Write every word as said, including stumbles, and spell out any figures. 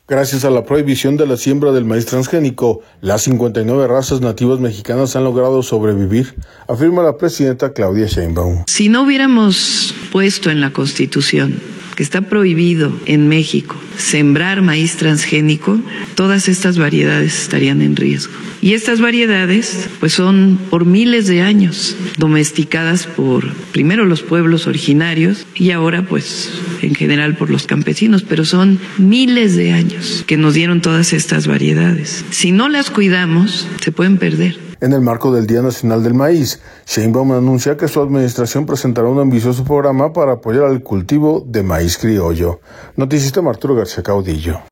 Gracias a la prohibición de la siembra del maíz transgénico, las cincuenta y nueve razas nativas mexicanas han logrado sobrevivir, afirma la presidenta Claudia Sheinbaum. Si no hubiéramos puesto en la Constitución que está prohibido en México sembrar maíz transgénico, todas estas variedades estarían en riesgo. Y estas variedades pues son por miles de años domesticadas por primero los pueblos originarios y ahora pues en general por los campesinos, pero son miles de años que nos dieron todas estas variedades. Si no las cuidamos, se pueden perder. En el marco del Día Nacional del Maíz, Sheinbaum anuncia que su administración presentará un ambicioso programa para apoyar al cultivo de maíz criollo. Noticista Arturo García Caudillo.